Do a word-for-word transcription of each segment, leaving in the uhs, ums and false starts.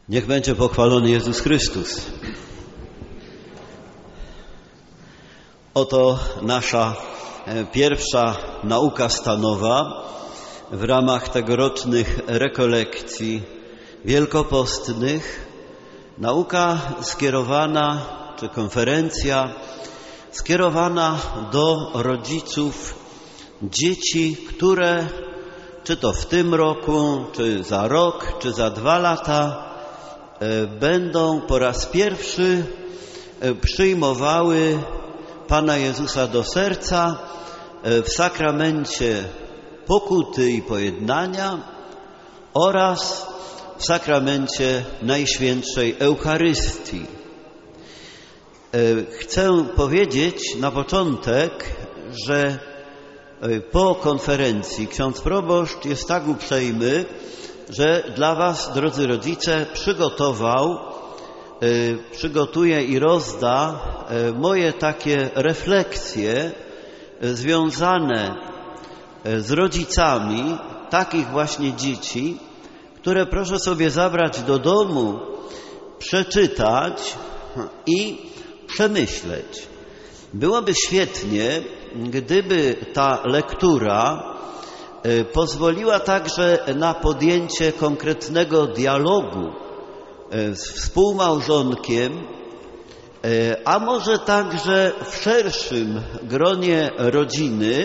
Niech będzie pochwalony Jezus Chrystus. Oto nasza pierwsza nauka stanowa w ramach tegorocznych rekolekcji wielkopostnych. Nauka skierowana, czy konferencja skierowana do rodziców dzieci, które czy to w tym roku, czy za rok, czy za dwa lata będą po raz pierwszy przyjmowały Pana Jezusa do serca w sakramencie pokuty i pojednania oraz w sakramencie Najświętszej Eucharystii. Chcę powiedzieć na początek, że po konferencji ksiądz proboszcz jest tak uprzejmy, że dla Was, drodzy rodzice, przygotował, przygotuje i rozda moje takie refleksje związane z rodzicami takich właśnie dzieci, które proszę sobie zabrać do domu, przeczytać i przemyśleć. Byłoby świetnie, gdyby ta lektura pozwoliła także na podjęcie konkretnego dialogu z współmałżonkiem, a może także w szerszym gronie rodziny,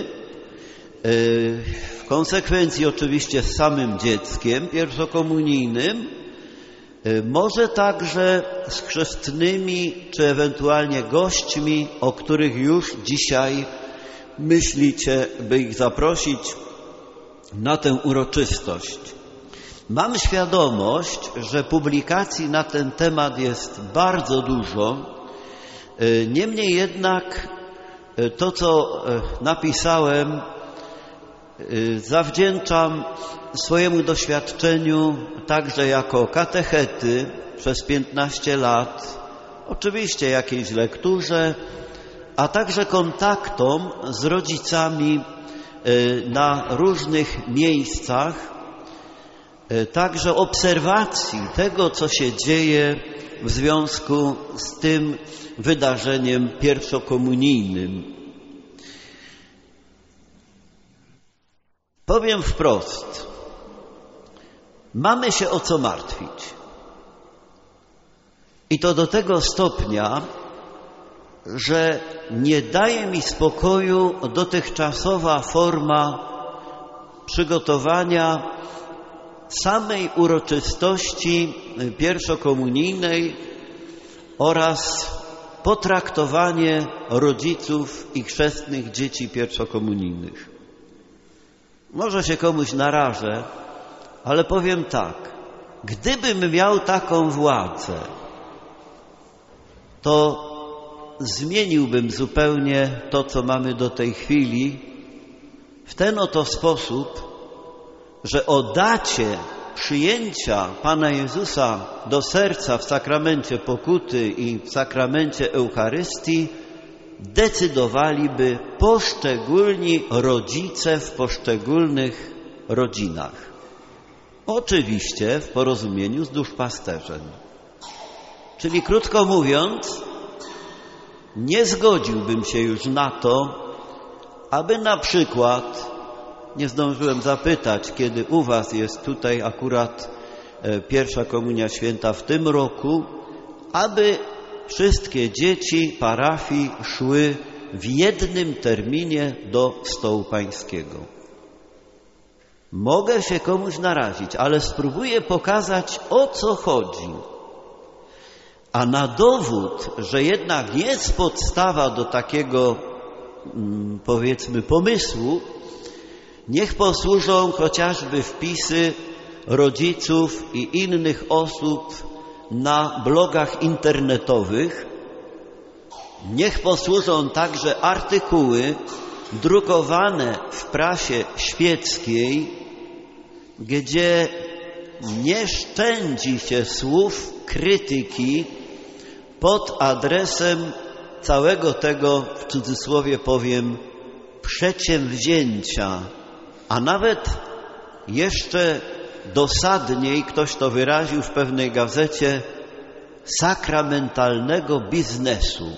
w konsekwencji oczywiście z samym dzieckiem pierwszokomunijnym, może także z chrzestnymi, czy ewentualnie gośćmi, o których już dzisiaj myślicie, by ich zaprosić na tę uroczystość. Mam świadomość, że publikacji na ten temat jest bardzo dużo. Niemniej jednak to, co napisałem, zawdzięczam swojemu doświadczeniu także jako katechety przez piętnaście lat, oczywiście jakiejś lekturze, a także kontaktom z rodzicami na różnych miejscach, także obserwacji tego, co się dzieje w związku z tym wydarzeniem pierwszokomunijnym. Powiem wprost, mamy się o co martwić. I to do tego stopnia, że nie daje mi spokoju dotychczasowa forma przygotowania samej uroczystości pierwszokomunijnej oraz potraktowanie rodziców i chrzestnych dzieci pierwszokomunijnych. Może się komuś narażę, ale powiem tak. Gdybym miał taką władzę, to zmieniłbym zupełnie to, co mamy do tej chwili, w ten oto sposób, że o dacie przyjęcia Pana Jezusa do serca w sakramencie pokuty i w sakramencie Eucharystii decydowaliby poszczególni rodzice w poszczególnych rodzinach. Oczywiście w porozumieniu z duszpasterzem. Czyli krótko mówiąc, nie zgodziłbym się już na to, aby na przykład, nie zdążyłem zapytać, kiedy u Was jest tutaj akurat pierwsza komunia święta w tym roku, aby wszystkie dzieci parafii szły w jednym terminie do stołu pańskiego. Mogę się komuś narazić, ale spróbuję pokazać, o co chodzi. A na dowód, że jednak jest podstawa do takiego, powiedzmy, pomysłu, niech posłużą chociażby wpisy rodziców i innych osób na blogach internetowych. Niech posłużą także artykuły drukowane w prasie świeckiej, gdzie nie szczędzi się słów krytyki pod adresem całego tego, w cudzysłowie powiem, przedsięwzięcia, a nawet jeszcze dosadniej, ktoś to wyraził w pewnej gazecie, sakramentalnego biznesu.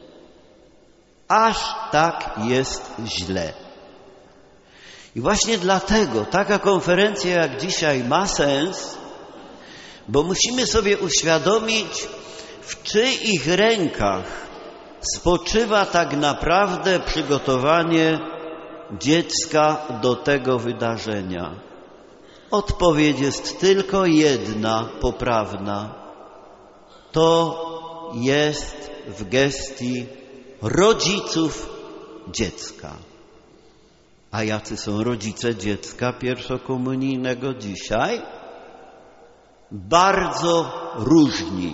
Aż tak jest źle. I właśnie dlatego taka konferencja jak dzisiaj ma sens, bo musimy sobie uświadomić, w czyich rękach spoczywa tak naprawdę przygotowanie dziecka do tego wydarzenia. Odpowiedź jest tylko jedna, poprawna. To jest w gestii rodziców dziecka. A jacy są rodzice dziecka pierwszokomunijnego dzisiaj? Bardzo różni.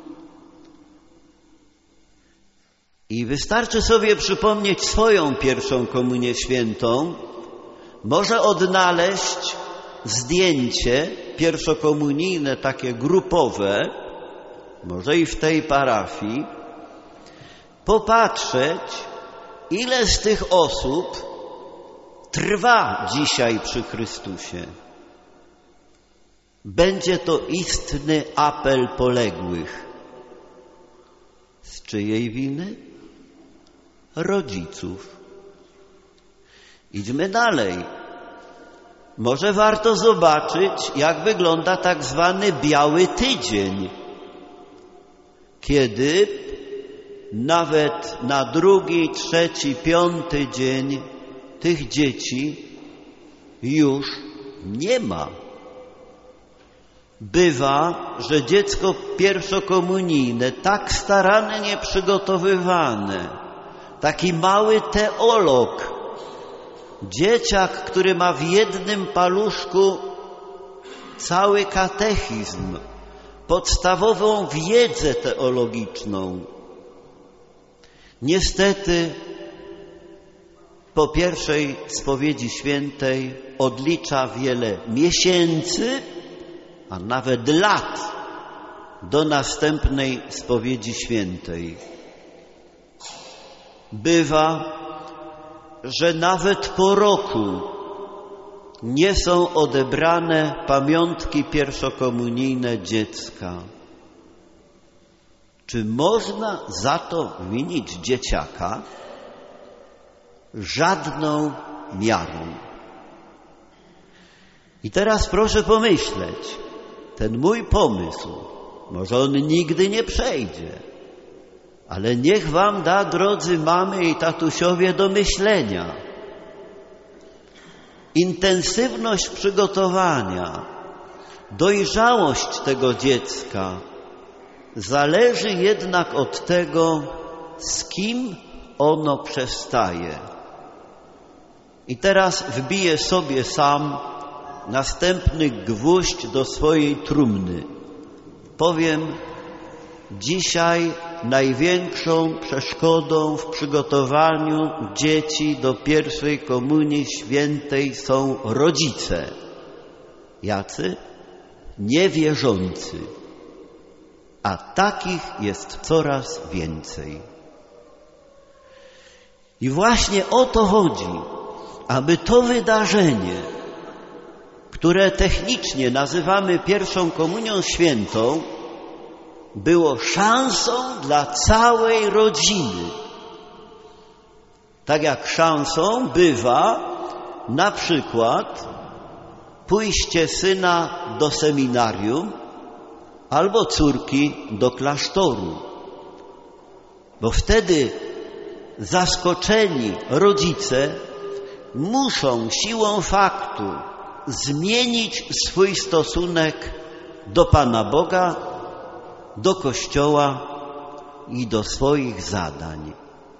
I wystarczy sobie przypomnieć swoją pierwszą komunię świętą, może odnaleźć zdjęcie pierwszokomunijne, takie grupowe, może i w tej parafii, popatrzeć, ile z tych osób trwa dzisiaj przy Chrystusie. Będzie to istny apel poległych. Z czyjej winy? Rodziców. Idźmy dalej. Może warto zobaczyć, jak wygląda tak zwany biały tydzień, kiedy nawet na drugi, trzeci, piąty dzień tych dzieci już nie ma. Bywa, że dziecko pierwszokomunijne, tak starannie przygotowywane, taki mały teolog, dzieciak, który ma w jednym paluszku cały katechizm, podstawową wiedzę teologiczną, niestety po pierwszej spowiedzi świętej odlicza wiele miesięcy, a nawet lat do następnej spowiedzi świętej. Bywa, że nawet po roku nie są odebrane pamiątki pierwszokomunijne dziecka. Czy można za to winić dzieciaka? Żadną miarą. I teraz proszę pomyśleć, ten mój pomysł, może on nigdy nie przejdzie, ale niech wam da, drodzy mamy i tatusiowie, do myślenia. Intensywność przygotowania, dojrzałość tego dziecka zależy jednak od tego, z kim ono przestaje. I teraz wbiję sobie sam następny gwóźdź do swojej trumny. Powiem, dzisiaj największą przeszkodą w przygotowaniu dzieci do pierwszej komunii świętej są rodzice. Jacy? Niewierzący. A takich jest coraz więcej. I właśnie o to chodzi, aby to wydarzenie, które technicznie nazywamy pierwszą komunią świętą, było szansą dla całej rodziny. Tak jak szansą bywa na przykład pójście syna do seminarium albo córki do klasztoru. Bo wtedy zaskoczeni rodzice muszą siłą faktu zmienić swój stosunek do Pana Boga, do Kościoła i do swoich zadań.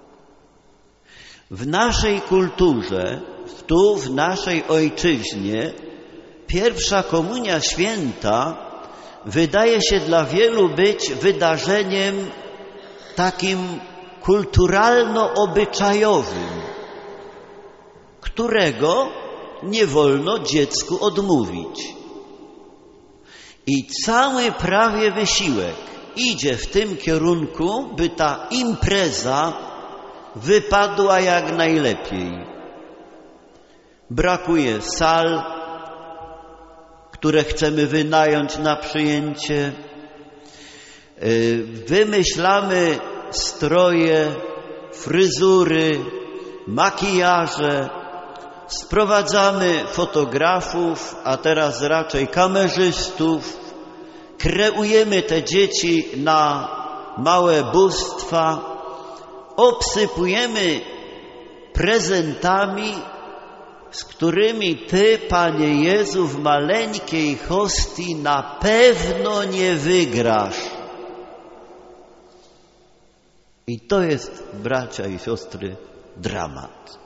W naszej kulturze, tu w naszej ojczyźnie, pierwsza komunia święta wydaje się dla wielu być wydarzeniem takim kulturalno-obyczajowym, którego nie wolno dziecku odmówić. I cały prawie wysiłek idzie w tym kierunku, by ta impreza wypadła jak najlepiej. Brakuje sal, które chcemy wynająć na przyjęcie. Wymyślamy stroje, fryzury, makijaże, sprowadzamy fotografów, a teraz raczej kamerzystów, kreujemy te dzieci na małe bóstwa, obsypujemy prezentami, z którymi Ty, Panie Jezu, w maleńkiej hostii na pewno nie wygrasz. I to jest, bracia i siostry, dramat.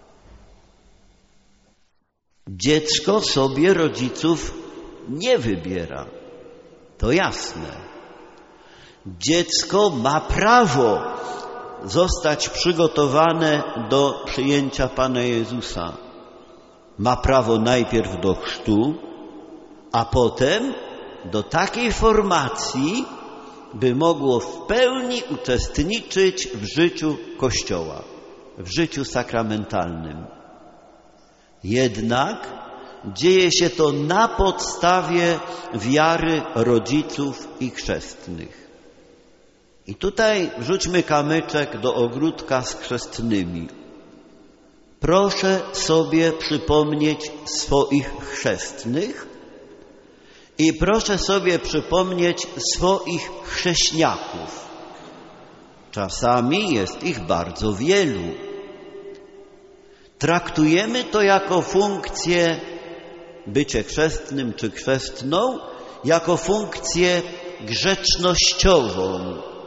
Dziecko sobie rodziców nie wybiera. To jasne. Dziecko ma prawo zostać przygotowane do przyjęcia Pana Jezusa. Ma prawo najpierw do chrztu, a potem do takiej formacji, by mogło w pełni uczestniczyć w życiu Kościoła, w życiu sakramentalnym. Jednak dzieje się to na podstawie wiary rodziców i chrzestnych. I tutaj wrzućmy kamyczek do ogródka z chrzestnymi. Proszę sobie przypomnieć swoich chrzestnych i proszę sobie przypomnieć swoich chrześniaków. Czasami jest ich bardzo wielu. Traktujemy to jako funkcję, bycie chrzestnym czy chrzestną, jako funkcję grzecznościową.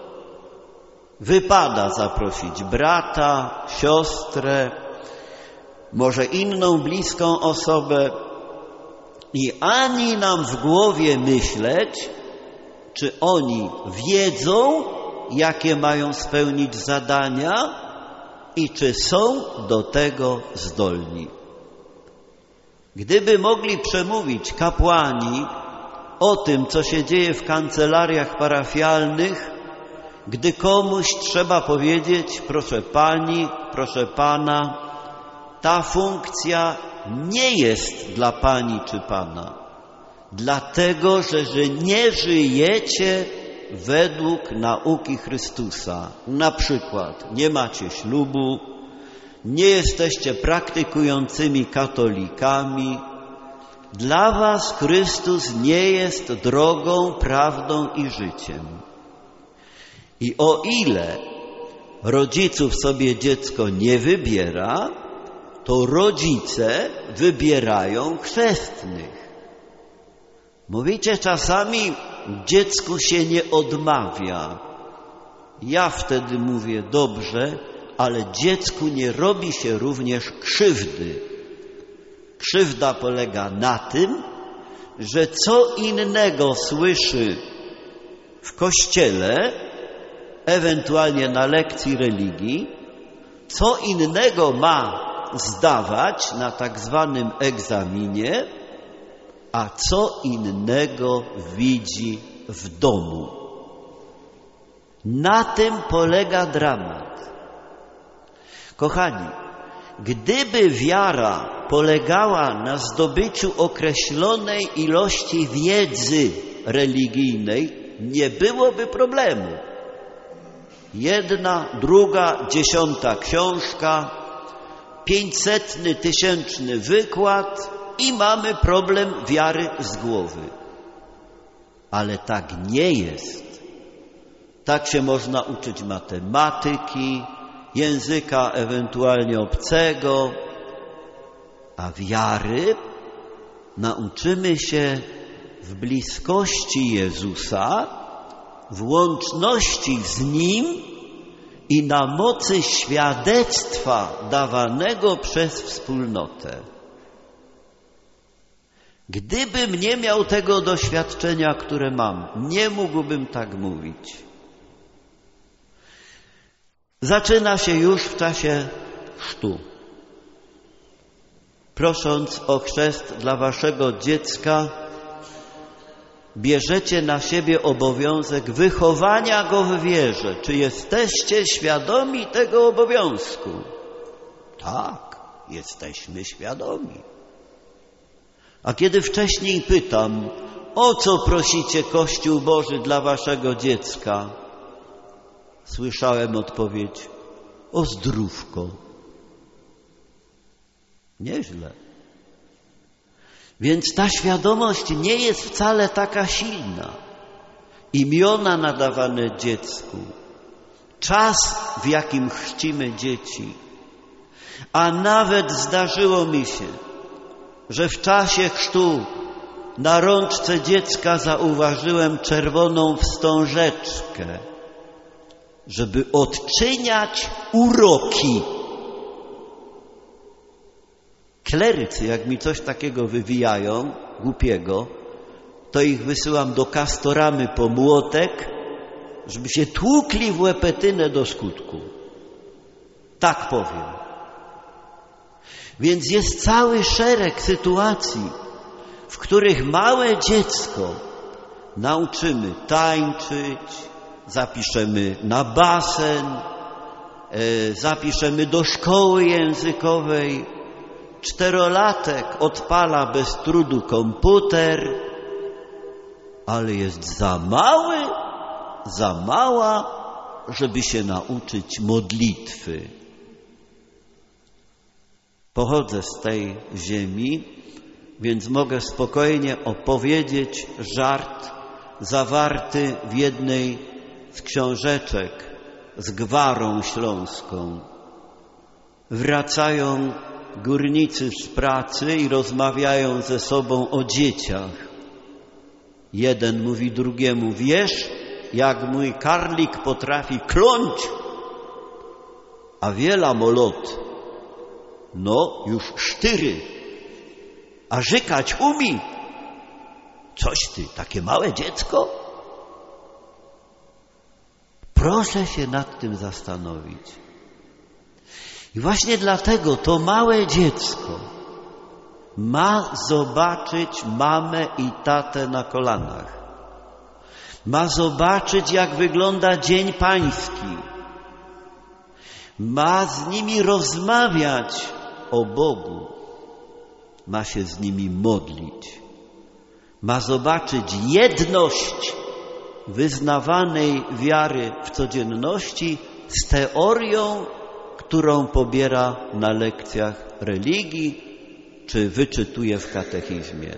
Wypada zaprosić brata, siostrę, może inną bliską osobę i ani nam w głowie myśleć, czy oni wiedzą, jakie mają spełnić zadania i czy są do tego zdolni. Gdyby mogli przemówić kapłani o tym, co się dzieje w kancelariach parafialnych, gdy komuś trzeba powiedzieć, proszę pani, proszę pana, ta funkcja nie jest dla pani czy pana, dlatego, że, że nie żyjecie według nauki Chrystusa. Na przykład nie macie ślubu, nie jesteście praktykującymi katolikami. Dla was Chrystus nie jest drogą, prawdą i życiem. I o ile rodziców sobie dziecko nie wybiera, to rodzice wybierają chrzestnych. Mówicie czasami, dziecku się nie odmawia. Ja wtedy mówię, dobrze, ale dziecku nie robi się również krzywdy. Krzywda polega na tym, że co innego słyszy w kościele, ewentualnie na lekcji religii, co innego ma zdawać na tak zwanym egzaminie, a co innego widzi w domu. Na tym polega dramat. Kochani, gdyby wiara polegała na zdobyciu określonej ilości wiedzy religijnej, nie byłoby problemu. Jedna, druga, dziesiąta książka, pięćsetny, tysięczny wykład i mamy problem wiary z głowy. Ale tak nie jest. Tak się można uczyć matematyki, języka ewentualnie obcego, a wiary nauczymy się w bliskości Jezusa, w łączności z Nim i na mocy świadectwa dawanego przez wspólnotę. Gdybym nie miał tego doświadczenia, które mam, nie mógłbym tak mówić. Zaczyna się już w czasie chrztu. Prosząc o chrzest dla waszego dziecka, bierzecie na siebie obowiązek wychowania go w wierze. Czy jesteście świadomi tego obowiązku? Tak, jesteśmy świadomi. A kiedy wcześniej pytam, o co prosicie Kościół Boży dla waszego dziecka, słyszałem odpowiedź, o zdrówko. Nieźle. Więc ta świadomość nie jest wcale taka silna. Imiona nadawane dziecku, czas, w jakim chrzcimy dzieci, a nawet zdarzyło mi się, że w czasie chrztu na rączce dziecka zauważyłem czerwoną wstążeczkę, żeby odczyniać uroki. Klerycy, jak mi coś takiego wywijają, głupiego, to ich wysyłam do Kastoramy po młotek, żeby się tłukli w łepetynę do skutku. Tak powiem. Więc jest cały szereg sytuacji, w których małe dziecko nauczymy tańczyć, zapiszemy na basen, e, zapiszemy do szkoły językowej. Czterolatek odpala bez trudu komputer, ale jest za mały, za mała, żeby się nauczyć modlitwy. Pochodzę z tej ziemi, więc mogę spokojnie opowiedzieć żart zawarty w jednej z książeczek z Gwarą Śląską. Wracają górnicy z pracy i rozmawiają ze sobą o dzieciach. Jeden mówi drugiemu, wiesz, jak mój karlik potrafi kląć, a wiela molot, no już sztyry, a żykać umi. Coś ty, takie małe dziecko? Proszę się nad tym zastanowić. I właśnie dlatego to małe dziecko ma zobaczyć mamę i tatę na kolanach. Ma zobaczyć, jak wygląda Dzień Pański. Ma z nimi rozmawiać o Bogu. Ma się z nimi modlić. Ma zobaczyć jedność wyznawanej wiary w codzienności z teorią, którą pobiera na lekcjach religii czy wyczytuje w katechizmie.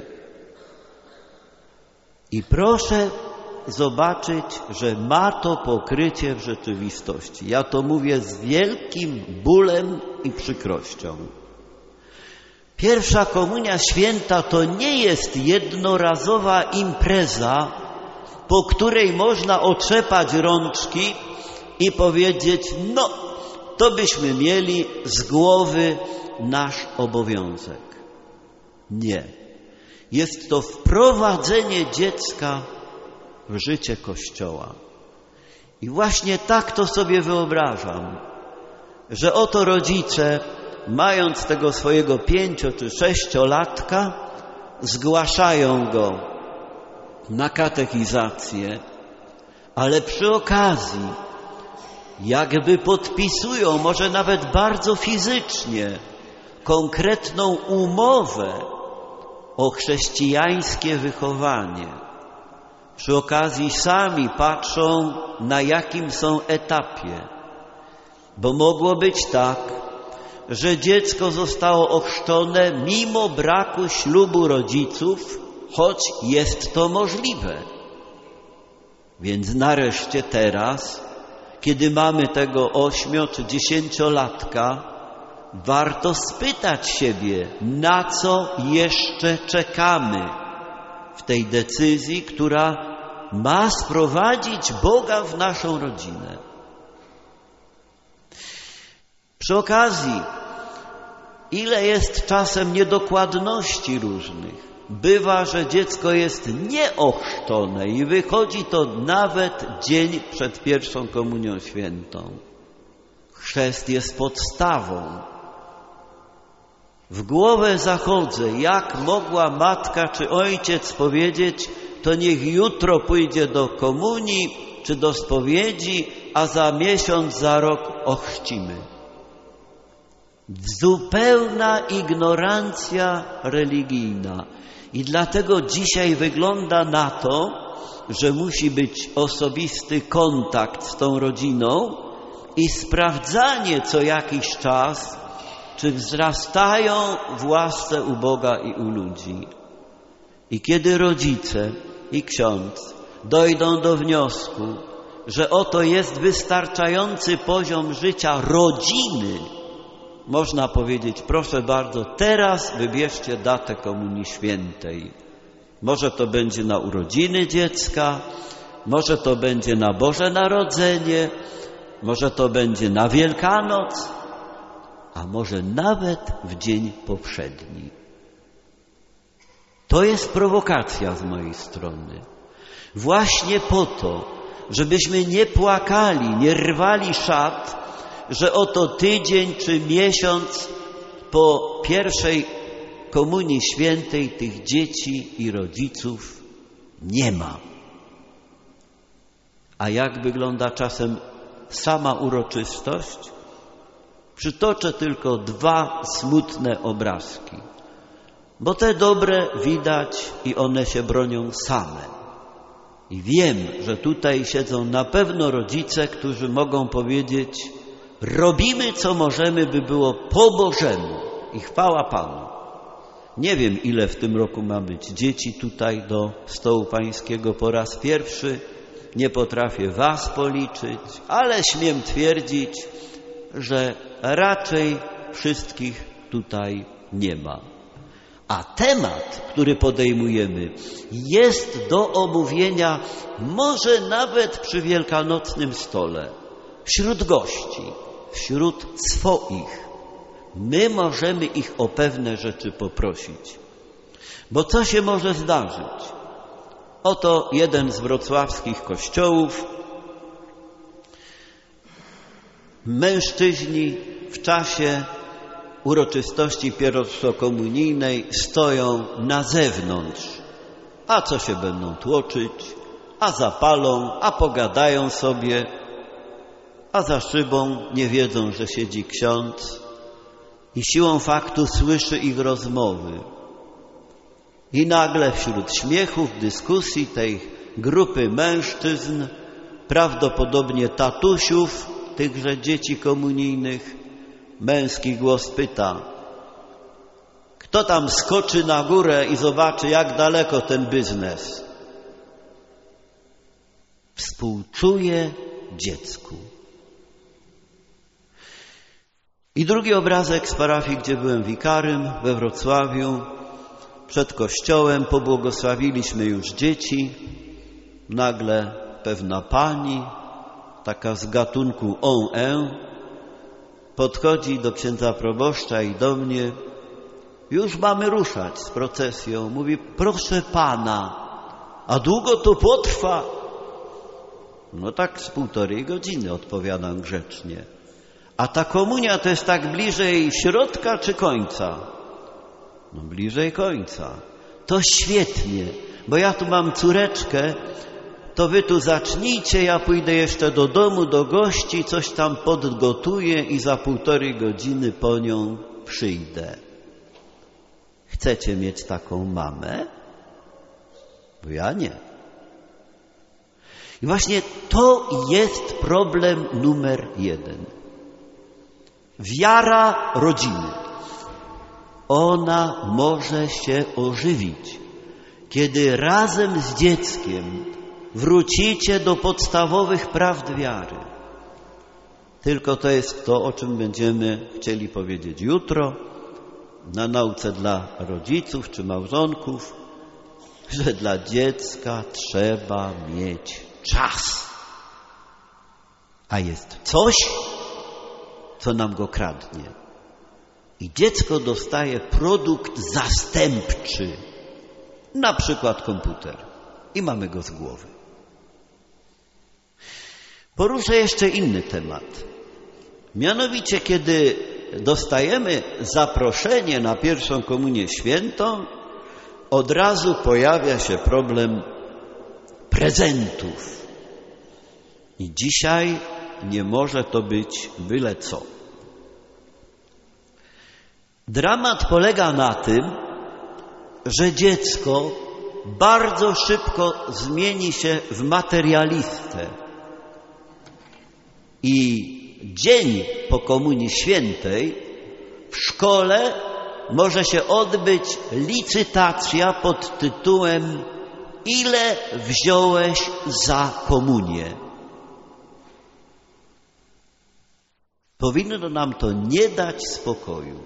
I proszę zobaczyć, że ma to pokrycie w rzeczywistości. Ja to mówię z wielkim bólem i przykrością. Pierwsza Komunia Święta to nie jest jednorazowa impreza, po której można otrzepać rączki i powiedzieć, no, to byśmy mieli z głowy nasz obowiązek. Nie. Jest to wprowadzenie dziecka w życie Kościoła. I właśnie tak to sobie wyobrażam, że oto rodzice, mając tego swojego pięcio czy sześciolatka, zgłaszają go na katechizację, ale przy okazji jakby podpisują, może nawet bardzo fizycznie, konkretną umowę o chrześcijańskie wychowanie. Przy okazji sami patrzą, na jakim są etapie. Bo mogło być tak, że dziecko zostało ochrzczone mimo braku ślubu rodziców, choć jest to możliwe. Więc nareszcie teraz, kiedy mamy tego ośmio czy dziesięciolatka, warto spytać siebie, na co jeszcze czekamy w tej decyzji, która ma sprowadzić Boga w naszą rodzinę. Przy okazji, ile jest czasem niedokładności różnych. Bywa, że dziecko jest nieochrzczone i wychodzi to nawet dzień przed pierwszą Komunią Świętą. Chrzest jest podstawą. W głowę zachodzę, jak mogła matka czy ojciec powiedzieć, to niech jutro pójdzie do komunii czy do spowiedzi, a za miesiąc, za rok ochrzcimy. Zupełna ignorancja religijna. I dlatego dzisiaj wygląda na to, że musi być osobisty kontakt z tą rodziną i sprawdzanie co jakiś czas, czy wzrastają w łasce u Boga i u ludzi. I kiedy rodzice i ksiądz dojdą do wniosku, że oto jest wystarczający poziom życia rodziny, można powiedzieć, proszę bardzo, teraz wybierzcie datę Komunii Świętej. Może to będzie na urodziny dziecka, może to będzie na Boże Narodzenie, może to będzie na Wielkanoc, a może nawet w dzień powszedni. To jest prowokacja z mojej strony. Właśnie po to, żebyśmy nie płakali, nie rwali szat, że oto tydzień czy miesiąc po pierwszej Komunii Świętej tych dzieci i rodziców nie ma. A jak wygląda czasem sama uroczystość? Przytoczę tylko dwa smutne obrazki, bo te dobre widać i one się bronią same. I wiem, że tutaj siedzą na pewno rodzice, którzy mogą powiedzieć: robimy co możemy, by było po Bożemu i chwała Panu. Nie wiem, ile w tym roku ma być dzieci tutaj do stołu pańskiego po raz pierwszy. Nie potrafię was policzyć, ale śmiem twierdzić, że raczej wszystkich tutaj nie ma. A temat, który podejmujemy, jest do omówienia może nawet przy wielkanocnym stole, wśród gości, wśród swoich. My możemy ich o pewne rzeczy poprosić. Bo co się może zdarzyć? Oto jeden z wrocławskich kościołów. Mężczyźni w czasie uroczystości pierwszokomunijnej stoją na zewnątrz. A co się będą tłoczyć? A zapalą, a pogadają sobie, a za szybą nie wiedzą, że siedzi ksiądz i siłą faktu słyszy ich rozmowy. I nagle wśród śmiechów, dyskusji tej grupy mężczyzn, prawdopodobnie tatusiów tychże dzieci komunijnych, męski głos pyta: kto tam skoczy na górę i zobaczy, jak daleko ten biznes? Współczuje dziecku. I drugi obrazek z parafii, gdzie byłem wikarym we Wrocławiu. Przed kościołem pobłogosławiliśmy już dzieci. Nagle pewna pani, taka z gatunku on en, podchodzi do księdza proboszcza i do mnie. Już mamy ruszać z procesją. Mówi: proszę pana, a długo to potrwa? No tak z półtorej godziny, odpowiadam grzecznie. A ta komunia to jest tak bliżej środka czy końca? No bliżej końca. To świetnie, bo ja tu mam córeczkę, to wy tu zacznijcie, ja pójdę jeszcze do domu, do gości, coś tam podgotuję i za półtorej godziny po nią przyjdę. Chcecie mieć taką mamę? Bo ja nie. I właśnie to jest problem numer jeden. Wiara rodziny. Ona może się ożywić, kiedy razem z dzieckiem wrócicie do podstawowych prawd wiary. Tylko to jest to, o czym będziemy chcieli powiedzieć jutro na nauce dla rodziców czy małżonków, że dla dziecka trzeba mieć czas. A jest coś, co nam go kradnie. I dziecko dostaje produkt zastępczy, na przykład komputer. I mamy go z głowy. Poruszę jeszcze inny temat. Mianowicie, kiedy dostajemy zaproszenie na pierwszą komunię świętą, od razu pojawia się problem prezentów. I dzisiaj nie może to być byle co. Dramat polega na tym, że dziecko bardzo szybko zmieni się w materialistę. I dzień po Komunii Świętej w szkole może się odbyć licytacja pod tytułem „Ile wziąłeś za komunię?” Powinno nam to nie dać spokoju.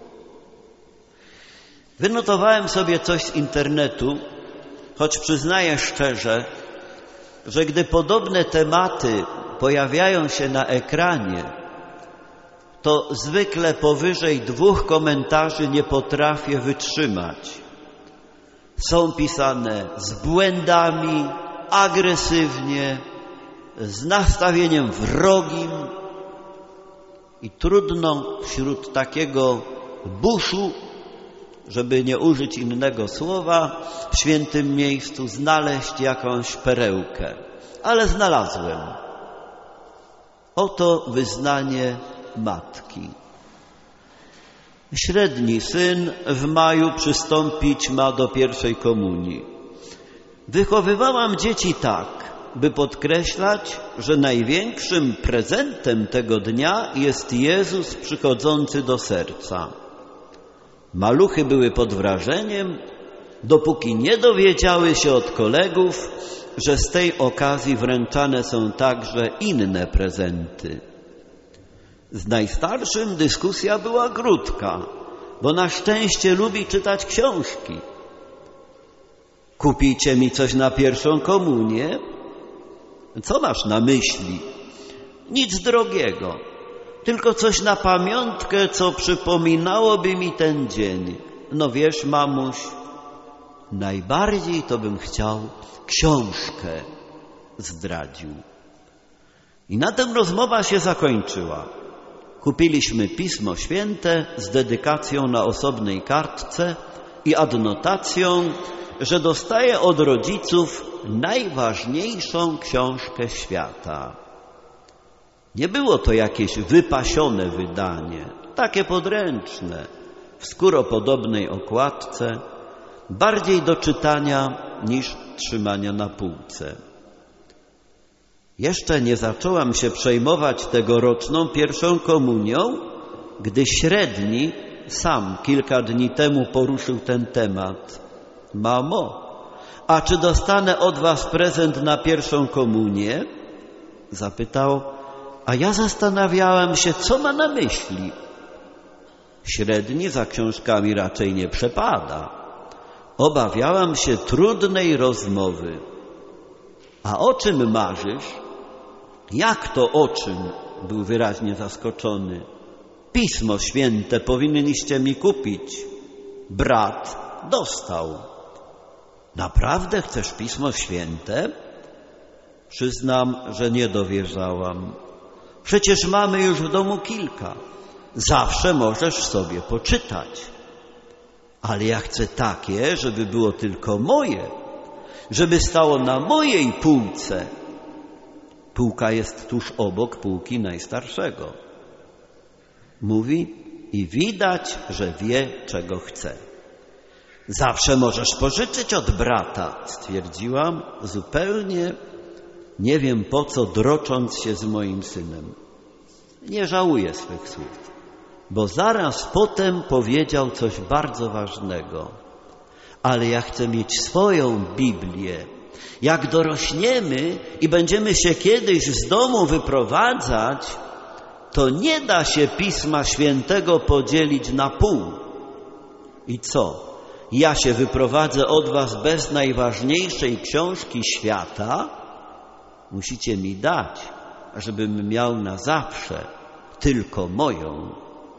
Wynotowałem sobie coś z internetu, choć przyznaję szczerze, że gdy podobne tematy pojawiają się na ekranie, to zwykle powyżej dwóch komentarzy nie potrafię wytrzymać. Są pisane z błędami, agresywnie, z nastawieniem wrogim i trudno wśród takiego buszu, żeby nie użyć innego słowa, w świętym miejscu znaleźć jakąś perełkę. Ale znalazłem. Oto wyznanie matki. Średni syn w maju przystąpić ma do pierwszej komunii. Wychowywałam dzieci tak, by podkreślać, że największym prezentem tego dnia jest Jezus przychodzący do serca. Maluchy były pod wrażeniem, dopóki nie dowiedziały się od kolegów, że z tej okazji wręczane są także inne prezenty. Z najstarszym dyskusja była krótka, bo na szczęście lubi czytać książki. Kupicie mi coś na pierwszą komunię? Co masz na myśli? Nic drogiego, tylko coś na pamiątkę, co przypominałoby mi ten dzień. No wiesz, mamuś, najbardziej to bym chciał książkę, zdradził. I na tym rozmowa się zakończyła. Kupiliśmy Pismo Święte z dedykacją na osobnej kartce i adnotacją, że dostaje od rodziców najważniejszą książkę świata. Nie było to jakieś wypasione wydanie, takie podręczne, w skóropodobnej okładce, bardziej do czytania niż trzymania na półce. Jeszcze nie zacząłam się przejmować tegoroczną pierwszą komunią, gdy średni sam kilka dni temu poruszył ten temat. Mamo, a czy dostanę od was prezent na pierwszą komunię? Zapytał, a ja zastanawiałam się, co ma na myśli. Średni za książkami raczej nie przepada. Obawiałam się trudnej rozmowy. A o czym marzysz? Jak to o czym? Był wyraźnie zaskoczony. Pismo Święte powinniście mi kupić. Brat dostał. Naprawdę chcesz Pismo Święte? Przyznam, że nie dowierzałam. Przecież mamy już w domu kilka. Zawsze możesz sobie poczytać. Ale ja chcę takie, żeby było tylko moje. Żeby stało na mojej półce. Półka jest tuż obok półki najstarszego. Mówi i widać, że wie, czego chce. Zawsze możesz pożyczyć od brata, stwierdziłam, zupełnie nie wiem po co, drocząc się z moim synem. Nie żałuję swych słów, bo zaraz potem powiedział coś bardzo ważnego. Ale ja chcę mieć swoją Biblię. Jak dorośniemy i będziemy się kiedyś z domu wyprowadzać, to nie da się Pisma Świętego podzielić na pół. I co? Ja się wyprowadzę od was bez najważniejszej książki świata? Musicie mi dać, żebym miał na zawsze tylko moją.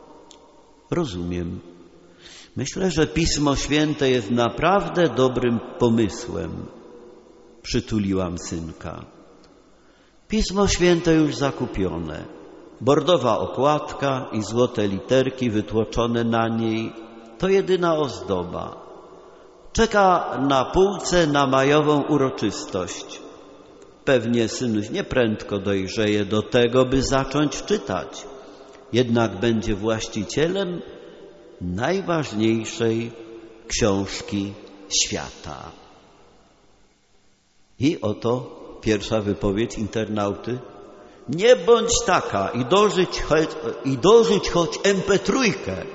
Rozumiem. Myślę, że Pismo Święte jest naprawdę dobrym pomysłem. Przytuliłam synka. Pismo Święte już zakupione. Bordowa okładka i złote literki wytłoczone na niej to jedyna ozdoba. Czeka na półce na majową uroczystość. Pewnie synuś nieprędko dojrzeje do tego, by zacząć czytać. Jednak będzie właścicielem najważniejszej książki świata. I oto pierwsza wypowiedź internauty. Nie bądź taka i dożyć, i dożyć choć em pe trzy.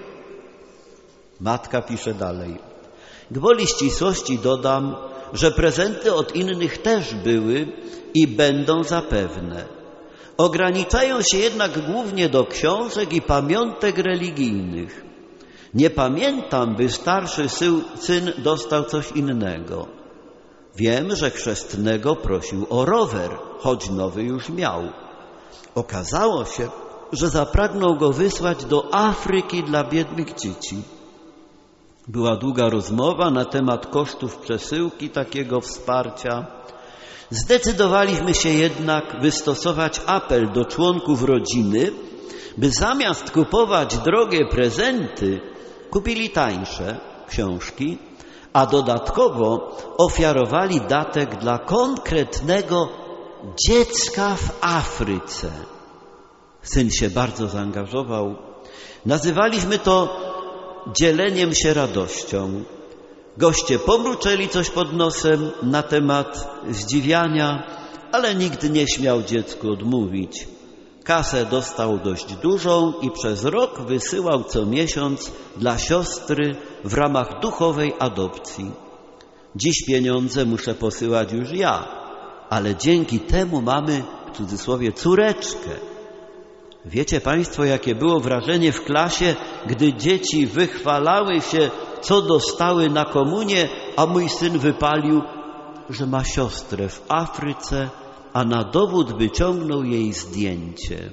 Matka pisze dalej. Gwoli ścisłości dodam, że prezenty od innych też były i będą zapewne. Ograniczają się jednak głównie do książek i pamiątek religijnych. Nie pamiętam, by starszy syn dostał coś innego. Wiem, że chrzestnego prosił o rower, choć nowy już miał. Okazało się, że zapragnął go wysłać do Afryki dla biednych dzieci. Była długa rozmowa na temat kosztów przesyłki takiego wsparcia. Zdecydowaliśmy się jednak wystosować apel do członków rodziny, by zamiast kupować drogie prezenty, kupili tańsze książki, a dodatkowo ofiarowali datek dla konkretnego dziecka w Afryce. Syn się bardzo zaangażował. Nazywaliśmy to dzieleniem się radością. Goście pomruczeli coś pod nosem na temat zdziwiania, ale nikt nie śmiał dziecku odmówić. Kasę dostał dość dużą i przez rok wysyłał co miesiąc dla siostry w ramach duchowej adopcji. Dziś pieniądze muszę posyłać już ja, ale dzięki temu mamy, w cudzysłowie, córeczkę. Wiecie Państwo, jakie było wrażenie w klasie, gdy dzieci wychwalały się, co dostały na komunię, a mój syn wypalił, że ma siostrę w Afryce, a na dowód wyciągnął jej zdjęcie.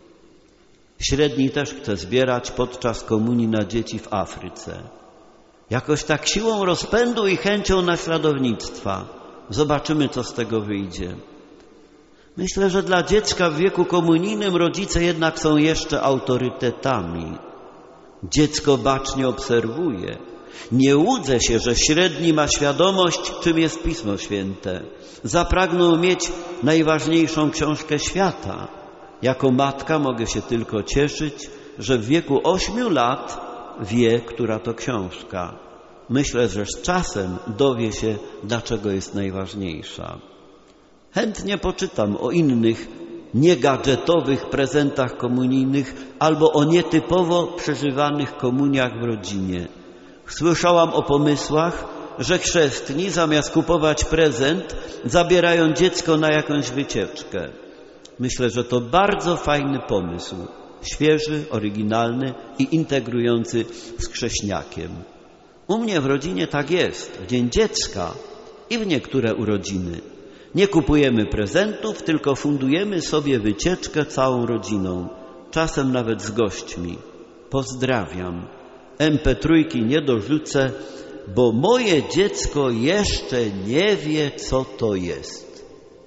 Średni też chce zbierać podczas komunii na dzieci w Afryce. Jakoś tak siłą rozpędu i chęcią naśladownictwa. Zobaczymy, co z tego wyjdzie. Myślę, że dla dziecka w wieku komunijnym rodzice jednak są jeszcze autorytetami. Dziecko bacznie obserwuje. Nie łudzę się, że średni ma świadomość, czym jest Pismo Święte. Zapragnął mieć najważniejszą książkę świata. Jako matka mogę się tylko cieszyć, że w wieku ośmiu lat wie, która to książka. Myślę, że z czasem dowie się, dlaczego jest najważniejsza. Chętnie poczytam o innych niegadżetowych prezentach komunijnych albo o nietypowo przeżywanych komuniach w rodzinie. Słyszałam o pomysłach, że chrzestni zamiast kupować prezent zabierają dziecko na jakąś wycieczkę. Myślę, że to bardzo fajny pomysł. Świeży, oryginalny i integrujący z chrześniakiem. U mnie w rodzinie tak jest. W Dzień Dziecka i w niektóre urodziny. Nie kupujemy prezentów, tylko fundujemy sobie wycieczkę całą rodziną. Czasem nawet z gośćmi. Pozdrawiam. em pe trzy nie dorzucę, bo moje dziecko jeszcze nie wie, co to jest.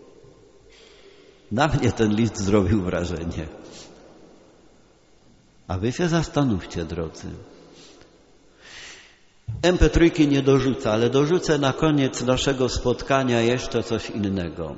Na mnie ten list zrobił wrażenie. A wy się zastanówcie, drodzy. em pe trzy nie dorzucę, ale dorzucę na koniec naszego spotkania jeszcze coś innego.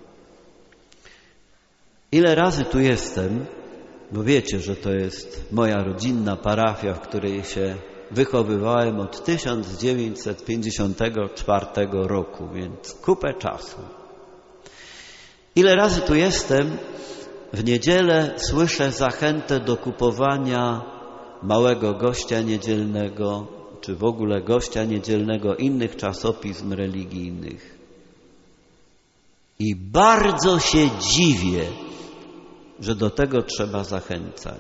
Ile razy tu jestem, bo wiecie, że to jest moja rodzinna parafia, w której się wychowywałem od tysiąc dziewięćset pięćdziesiątego czwartego roku, więc kupę czasu. Ile razy tu jestem, w niedzielę słyszę zachętę do kupowania małego gościa niedzielnego, czy w ogóle gościa niedzielnego innych czasopism religijnych. I bardzo się dziwię, że do tego trzeba zachęcać.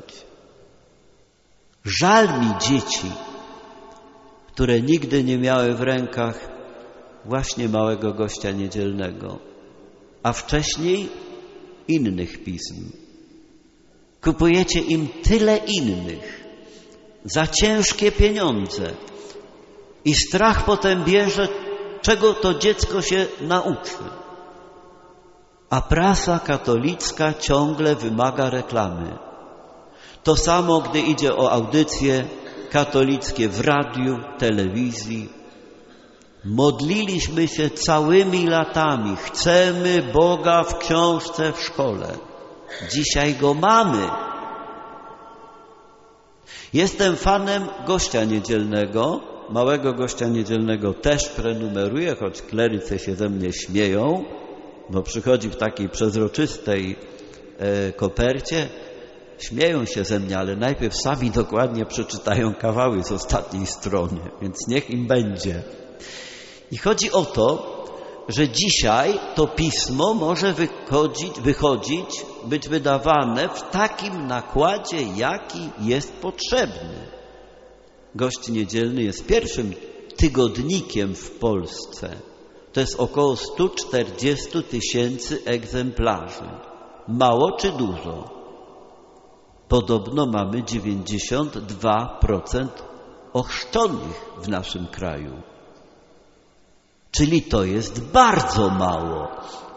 Żal mi dzieci, które nigdy nie miały w rękach właśnie małego gościa niedzielnego, a wcześniej innych pism. Kupujecie im tyle innych za ciężkie pieniądze i strach potem bierze, czego to dziecko się nauczy. A prasa katolicka ciągle wymaga reklamy. To samo, gdy idzie o audycje katolickie w radiu, telewizji. Modliliśmy się całymi latami. Chcemy Boga w książce w szkole. Dzisiaj Go mamy. Jestem fanem gościa niedzielnego, Małego Gościa Niedzielnego też prenumeruję, choć klerycy się ze mnie śmieją, bo przychodzi w takiej przezroczystej e, kopercie. Śmieją się ze mnie, ale najpierw sami dokładnie przeczytają kawały z ostatniej strony, więc niech im będzie. I chodzi o to, że dzisiaj to pismo może wychodzić, wychodzić, być wydawane w takim nakładzie, jaki jest potrzebny. Gość Niedzielny jest pierwszym tygodnikiem w Polsce. To jest około sto czterdzieści tysięcy egzemplarzy. Mało czy dużo? Podobno mamy dziewięćdziesiąt dwa procent ochrzczonych w naszym kraju. Czyli to jest bardzo mało.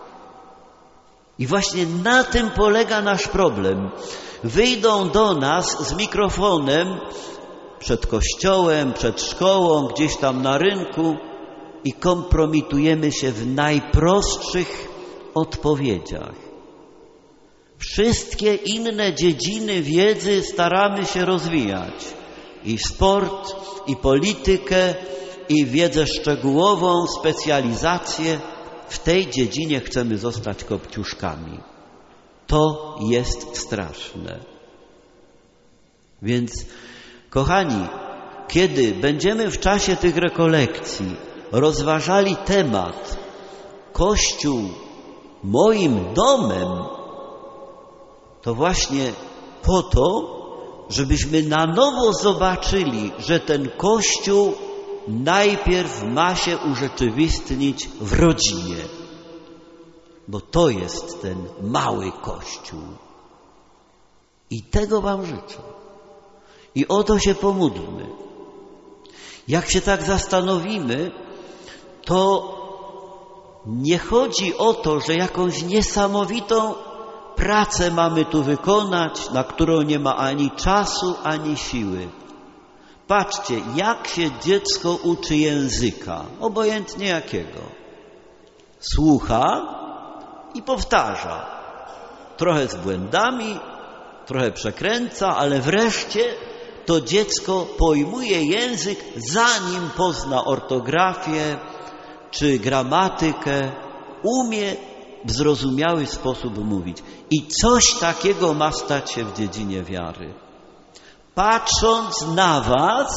I właśnie na tym polega nasz problem. Wyjdą do nas z mikrofonem przed kościołem, przed szkołą, gdzieś tam na rynku i kompromitujemy się w najprostszych odpowiedziach. Wszystkie inne dziedziny wiedzy staramy się rozwijać. I sport, i politykę, i wiedzę szczegółową, specjalizację. W tej dziedzinie chcemy zostać kopciuszkami. To jest straszne. Więc, kochani, kiedy będziemy w czasie tych rekolekcji rozważali temat Kościół moim domem, to właśnie po to, żebyśmy na nowo zobaczyli, że ten Kościół najpierw ma się urzeczywistnić w rodzinie. Bo to jest ten mały Kościół. I tego wam życzę. I o to się pomódlmy. Jak się tak zastanowimy, to nie chodzi o to, że jakąś niesamowitą pracę mamy tu wykonać, na którą nie ma ani czasu, ani siły. Patrzcie, jak się dziecko uczy języka, obojętnie jakiego. Słucha i powtarza. Trochę z błędami, trochę przekręca, ale wreszcie to dziecko pojmuje język, zanim pozna ortografię czy gramatykę, umie w zrozumiały sposób mówić. I coś takiego ma stać się w dziedzinie wiary. Patrząc na was,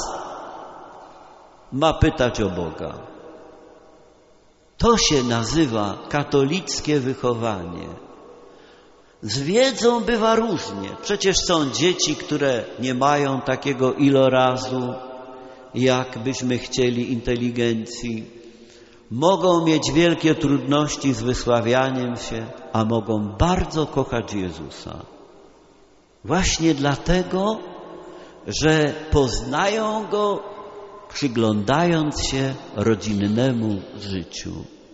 ma pytać o Boga. To się nazywa katolickie wychowanie. Z wiedzą bywa różnie. Przecież są dzieci, które nie mają takiego ilorazu, jak byśmy chcieli, inteligencji. Mogą mieć wielkie trudności z wysławianiem się, a mogą bardzo kochać Jezusa. Właśnie dlatego, że poznają Go, przyglądając się rodzinnemu życiu.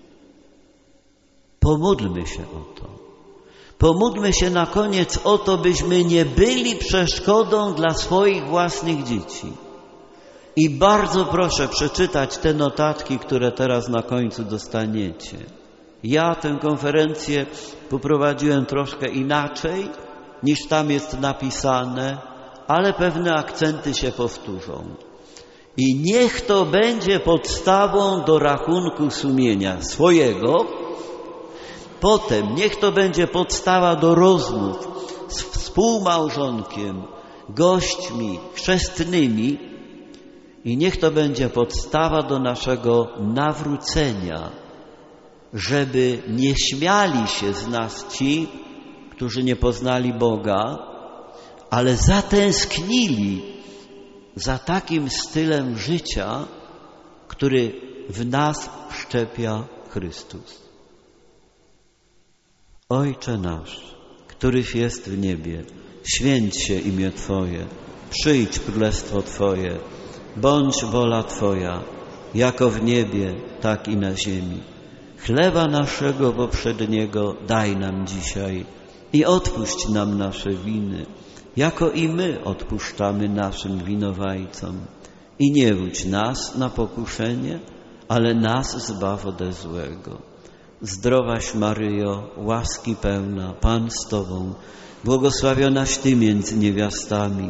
Pomódlmy się o to. Pomódlmy się na koniec o to, byśmy nie byli przeszkodą dla swoich własnych dzieci. I bardzo proszę przeczytać te notatki, które teraz na końcu dostaniecie. Ja tę konferencję poprowadziłem troszkę inaczej, niż tam jest napisane, ale pewne akcenty się powtórzą. I niech to będzie podstawą do rachunku sumienia swojego. Potem niech to będzie podstawa do rozmów z współmałżonkiem, gośćmi chrzestnymi i niech to będzie podstawa do naszego nawrócenia, żeby nie śmiali się z nas ci, którzy nie poznali Boga, ale zatęsknili za takim stylem życia, który w nas wszczepia Chrystus. Ojcze nasz, któryś jest w niebie, święć się imię Twoje, przyjdź królestwo Twoje, bądź wola Twoja, jako w niebie, tak i na ziemi. Chleba naszego poprzedniego daj nam dzisiaj i odpuść nam nasze winy, jako i my odpuszczamy naszym winowajcom. I nie wódź nas na pokuszenie, ale nas zbaw ode złego. Zdrowaś Maryjo, łaski pełna, Pan z Tobą, błogosławionaś Ty między niewiastami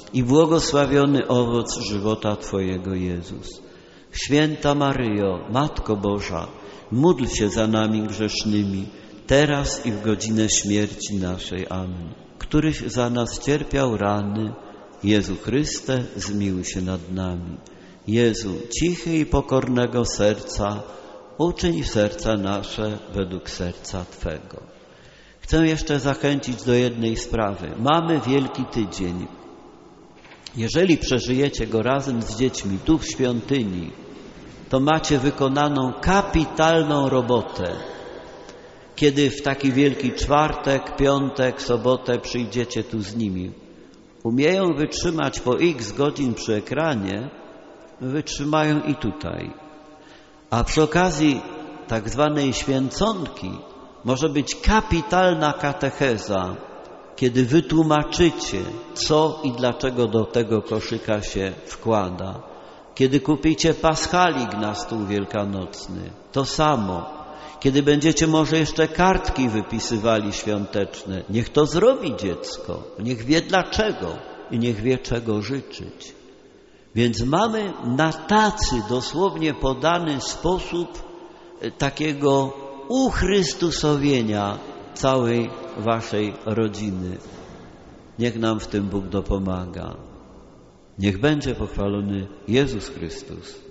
i błogosławiony owoc żywota Twojego, Jezus. Święta Maryjo, Matko Boża, módl się za nami grzesznymi, teraz i w godzinę śmierci naszej. Amen. Któryś za nas cierpiał rany, Jezu Chryste, zmiłuj się nad nami. Jezu, cichy i pokornego serca, uczyń serca nasze według serca Twego. Chcę jeszcze zachęcić do jednej sprawy. Mamy Wielki Tydzień. Jeżeli przeżyjecie go razem z dziećmi tu w świątyni, to macie wykonaną kapitalną robotę. Kiedy w taki Wielki Czwartek, Piątek, Sobotę przyjdziecie tu z nimi, umieją wytrzymać po x godzin przy ekranie, wytrzymają i tutaj. A przy okazji tak zwanej święconki może być kapitalna katecheza, kiedy wytłumaczycie, co i dlaczego do tego koszyka się wkłada. Kiedy kupicie paschalik na stół wielkanocny, to samo. Kiedy będziecie może jeszcze kartki wypisywali świąteczne, niech to zrobi dziecko, niech wie dlaczego i niech wie czego życzyć. Więc mamy na tacy dosłownie podany sposób takiego uchrystusowienia całej waszej rodziny. Niech nam w tym Bóg dopomaga. Niech będzie pochwalony Jezus Chrystus.